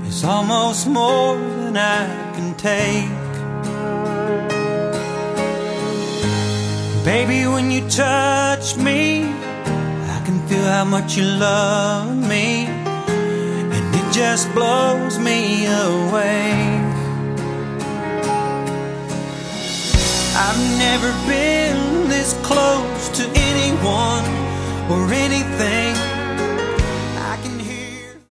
is almost more than I can take. Baby, when you touch me, I can feel how much you love me, and it just blows me away. I've never been this close to anyone or anything.